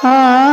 आ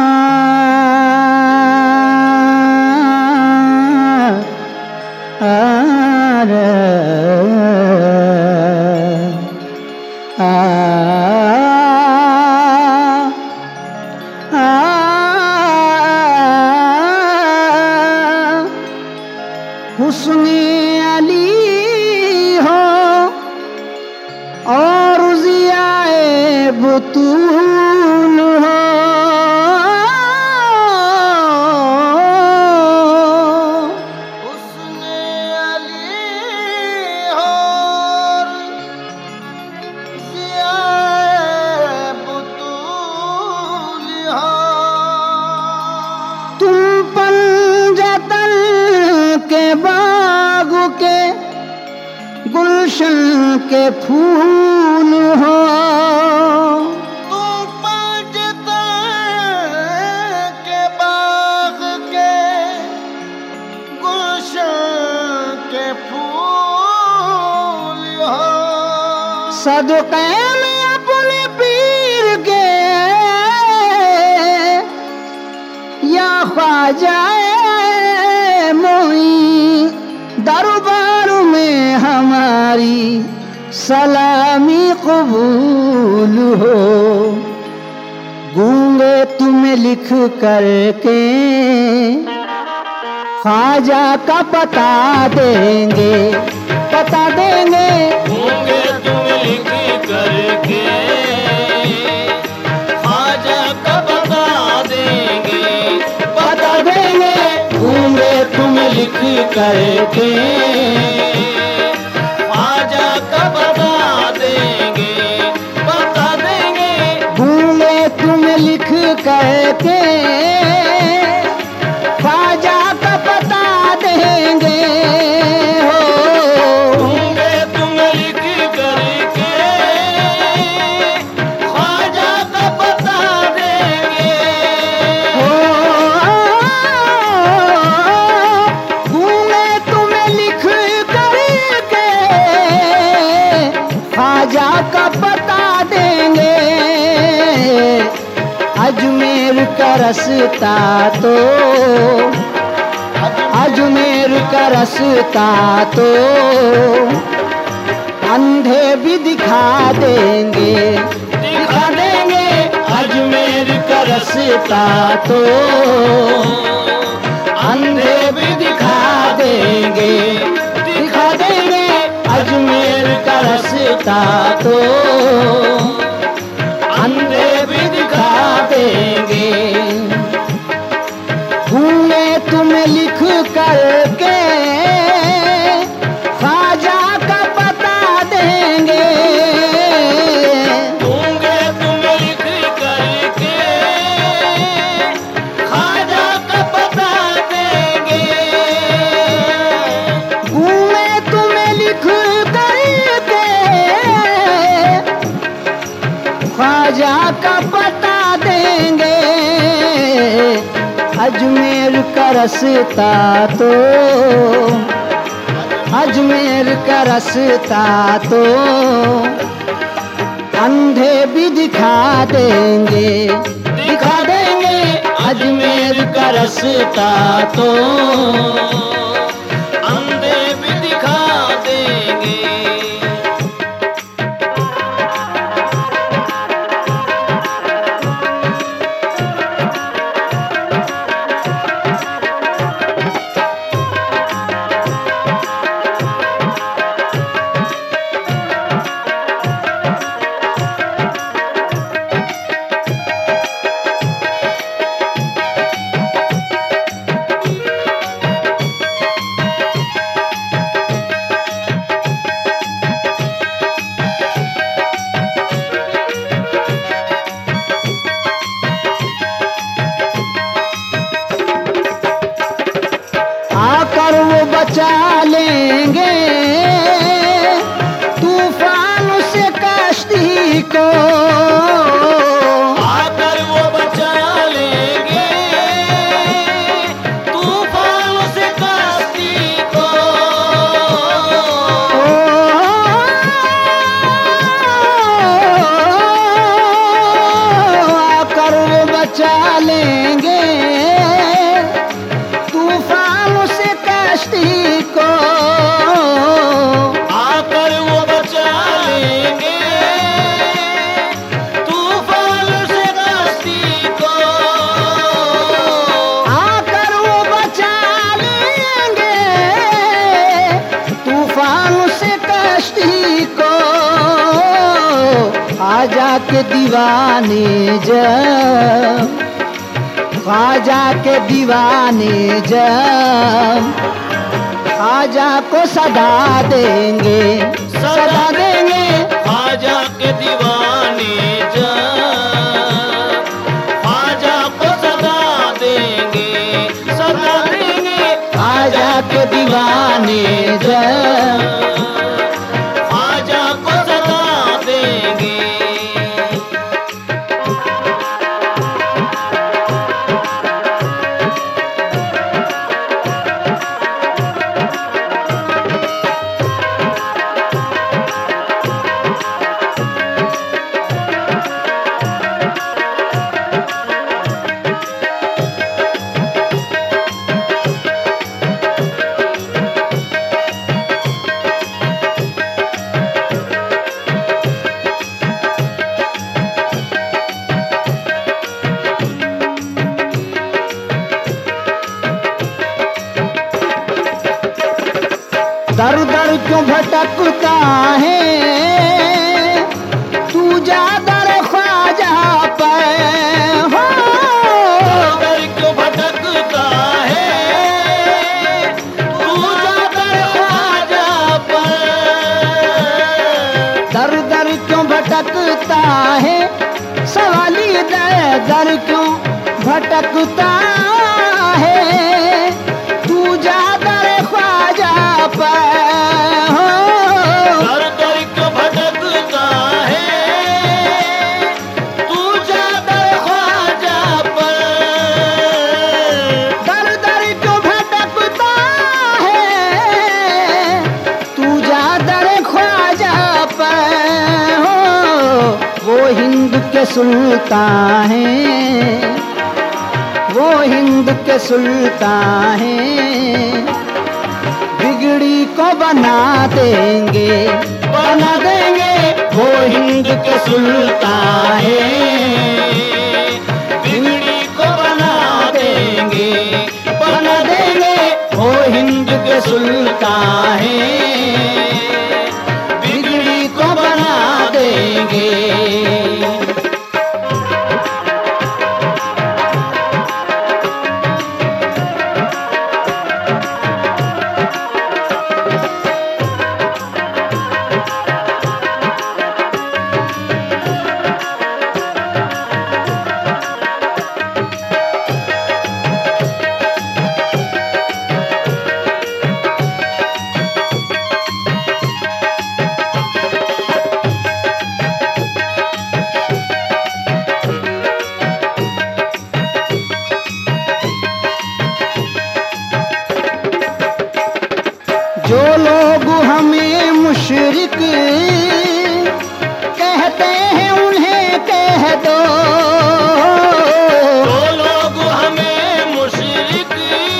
हुस्ने अली हो और ज़ियाए बुतूल हो, हुस्ने अली और ज़ियाए बुतूल हो। तुम पंजतन के बाग के गुलशन के फूल हो, तुम पंजतन के बाग के गुलशन के फूल हो। सदक़े में अपने पीर के या ख्वाजाए मोई, दरबार में हमारी सलामी कबूल हो। गूंगे तुम्हें लिख करके ख्वाजा का पता देंगे, पता देंगे। गूंगे तुम्हें लिख करके ख्वाजा का बता देंगे, बता देंगे। गूंगे तुम्हें लिख करके ख्वाजा का बता देंगे, बता देंगे। गूंगे तुम्हें लिख करके ख्वाजा का पता देंगे हो। गूंगे तुम्हें लिख करके ख्वाजा का बता देंगे, गूंगे तुम्हें लिख करके ख्वाजा का पता देंगे। अजमेर का रास्ता तो, अजमेर का रास्ता तो अंधे भी दिखा देंगे, दिखा देंगे। अजमेर का रास्ता तो अंधे भी दिखा देंगे, दिखा देंगे। अजमेर का रास्ता तो अंधे भी दिखा देंगे। गूंगे तुम्हें लिख करके ख्वाजा का पता देंगे। गूंगे तुम्हें लिख करके ख्वाजा का पता देंगे, गूंगे तुम्हें लिख करके ख्वाजा का पता देंगे। अजमेर का रास्ता तो, अजमेर का रास्ता तो अंधे भी दिखा देंगे, दिखा देंगे। अजमेर का रास्ता तो अंधे भी दिखा देंगे। ख्वाजा के दीवाने जब, ख्वाजा के दीवाने जब ख्वाजा को सदा देंगे, सदा देंगे। ख्वाजा के दीवाने जब ख्वाजा को सदा देंगे, सदा देंगे। ख्वाजा के दीवाने जब ख्वाजा को सदा देंगे। दर दर क्यों भटकता है तू जा दर ख्वाजा पर, हो दर क्यों भटकता है तू जाकर ख्वाजा पर। दर दर क्यों भटकता है सवाली दर दर क्यों भटकता है तू जा दर ख्वाजा पर, हो दर दर क्यों भटकता है तू जाकर ख्वाजा पर। दर दर क्यों भटकता है तू जा दर ख्वाजा पर, हो वो हिंद के सुल्तान हैं, वो हिंद के सुल्तान हैं, बिगड़ी को बना देंगे, बना देंगे। वो हिंद के सुल्तान हैं, बिगड़ी को बना देंगे, बना देंगे। वो हिंद के सुल्तान हैं, बिगड़ी को बना देंगे। जो लोग हमें मुशरिक कहते हैं उन्हें कह दो, जो लोग हमें मुशरिक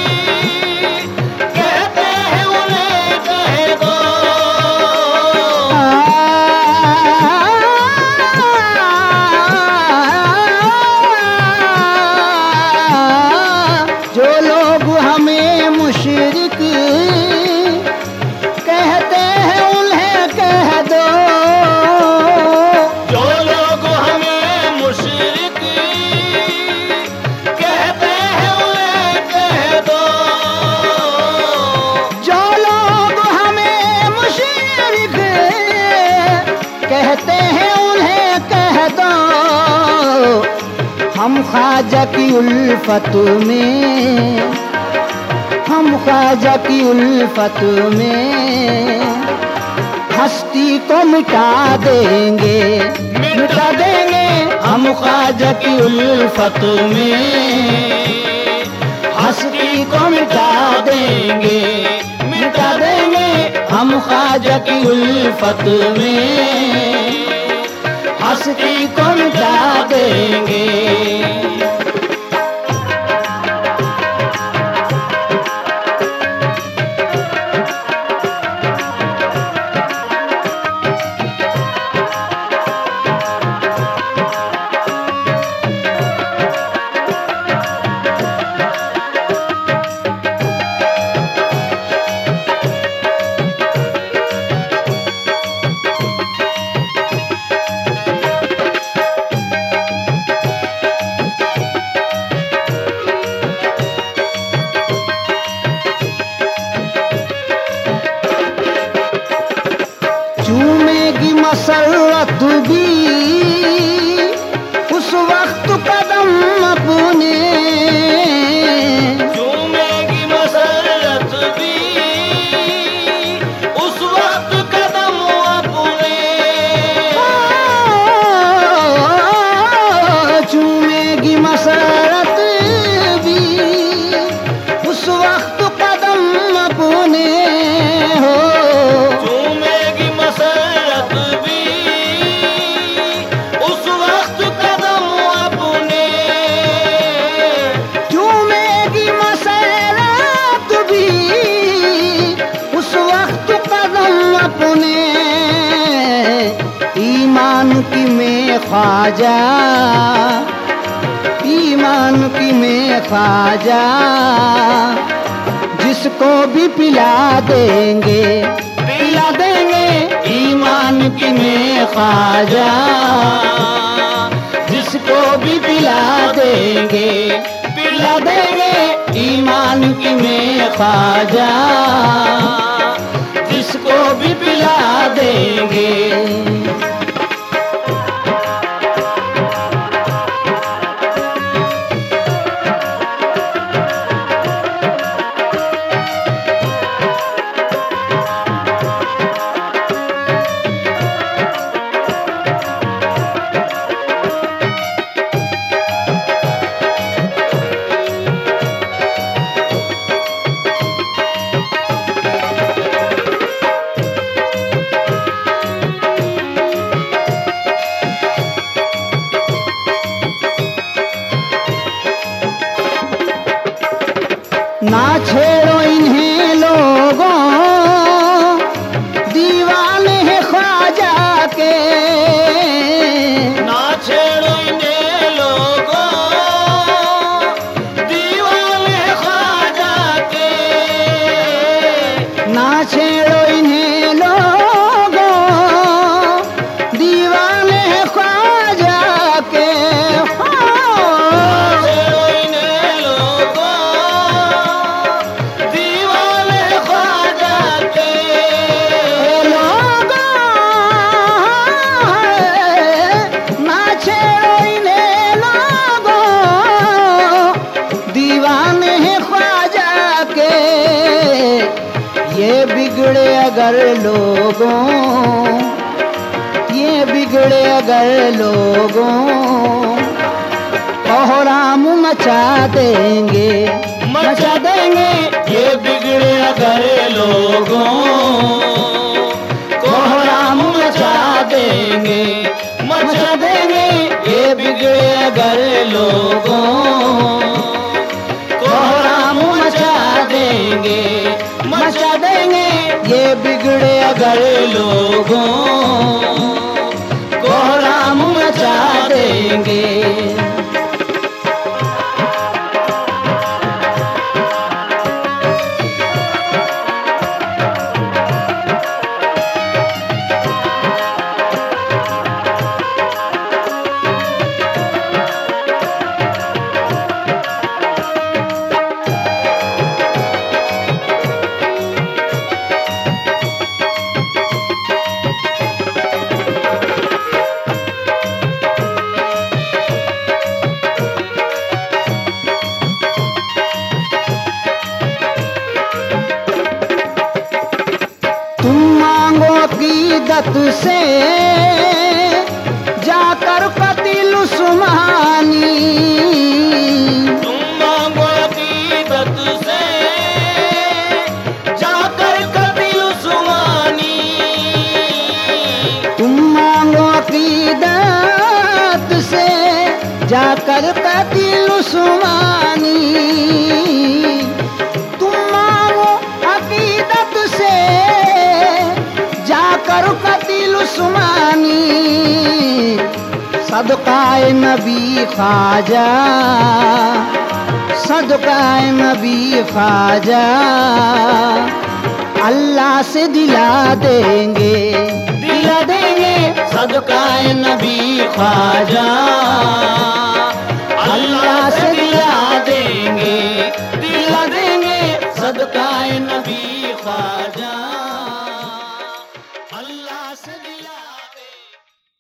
कहते हैं उन्हें कह दो। जो लोग हमें मुशरिक कहते हैं उन्हें कह दो, जो लोग हमें मुशरिक कहते हैं उन्हें कह दो। जो लोग हमें मुशरिक कहते हैं उन्हें कह दो। हम ख्वाजा की उल्फत में, हम ख्वाजा की उल्फत में हस्ती को मिटा देंगे, मिटा देंगे। हम ख्वाजा की उल्फत में हस्ती को मिटा देंगे, मिटा देंगे। हम ख्वाजा की उल्फत में हस्ती को मिटा देंगे। मसरत भी उस वक्त कदम अपने, चूमेगी मसरत भी उस वक्त कदम अपने, चूमेगी मसरत भी उस वक्त कदम अपने हो, चूमेगी मसरत भी उस वक्त कदम अपने, चूमेगी मसरत भी उस वक्त कदम अपने। ईमान की में ख्वाजा, ईमान की में ख्वाजा, जिसको भी पिला देंगे, पिला देंगे। ईमान की में ख्वाजा, जिसको भी पिला देंगे, पिला देंगे। ईमान की में ख्वाजा, जिसको भी पिला देंगे। ना छेड़ो इन्हें लोगों, दीवाने हैं ख्वाजा के, ना छेड़ो इन्हें लोगों, दीवाने ख्वाजा के। ना छेड़ो इन्हें लोगों, दीवाने हैं ख्वाजा के। ये बिगड़े अगर लोगों, ये बिगड़े अगर लोगों, कोहराम मचा देंगे, मचा देंगे। ये बिगड़े अगर लोगों, कोहराम मचा देंगे, मचा देंगे। ये बिगड़े अगर लोगों, कोहराम मचा देंगे, मचा देंगे। ये बिगड़े अगर लोगों, कोहराम मचा देंगे। अकीदत से जाकर कतिल उस्मानी, तुम मांगो अकीदत से जाकर कतिल उस्मानी, तुम मांगो अकीदत से जाकर कतिल उस्मानी, तुम मांगो अकीदत से जाकर कतिल उस्मानी। सदकाए नबी ख्वाजा, सदकाए नबी ख्वाजा, अल्लाह से दिला देंगे, दिला देंगे। सदकाए नबी ख्वाजा,